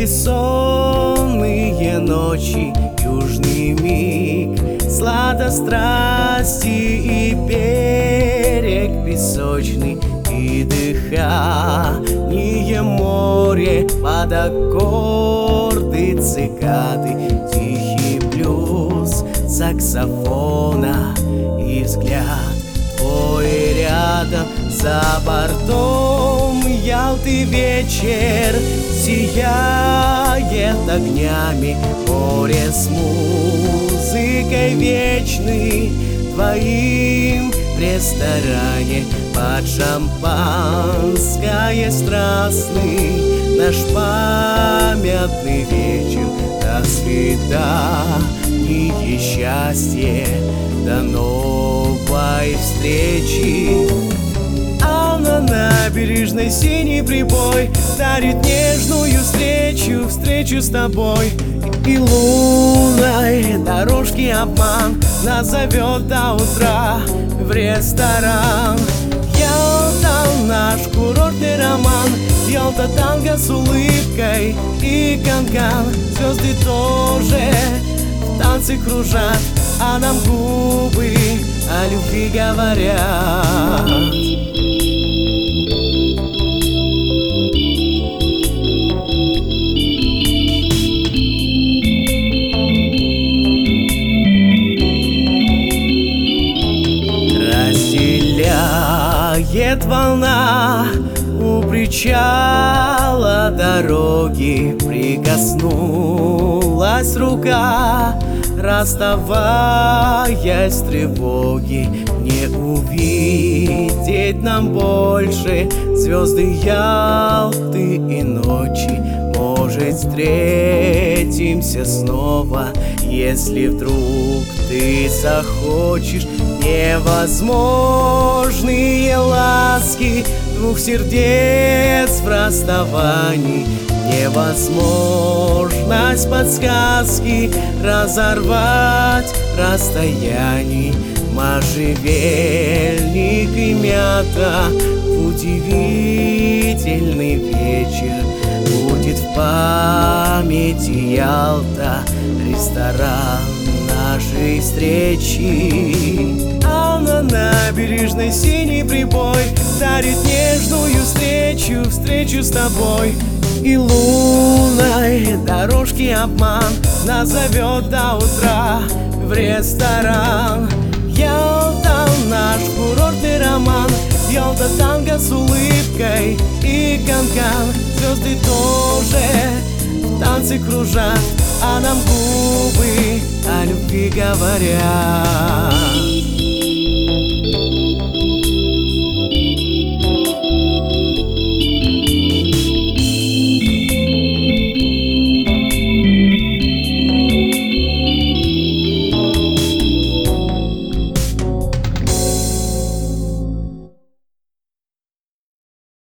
сонные ночи, южный миг, сладострасти и берег песочный, и дыхание море под аккорды цикады, тихий блюз саксофона и взгляд твой рядом. За бортом Ялты вечер сияет огнями, море с музыкой вечной, твоим в ресторане под шампанское страстный наш памятный вечер. До свидания, счастье, до новой встречи. А на набережной синий прибой дарит нежную встречу с тобой. И лунной дорожки обман нас зовет до утра в ресторан. Ялта — наш курортный роман, Ялта — танго с улыбкой и канкан. Звезды тоже в танце кружат, а нам губы о любви говорят. Разделяет волна у причала дороги, прикоснулась рука, расставаясь с тревоги. Не увидеть нам больше звезды Ялты и ночи. Может, встретимся снова, если вдруг ты захочешь. Невозможные ласки двух сердец в расставании, невозможность подсказки разорвать расстояний. Можжевельник и мята, удивительный вечер. Будет в памяти Ялта, ресторан нашей встречи. А на набережной синий прибой дарит нежную встречу с тобой. И лунной дорожки обман нас зовет до утра в ресторан. Ялта — наш курортный роман, Ялта — танго с улыбкой и канкан. Звезды тоже в танце кружат, а нам губы о любви говорят.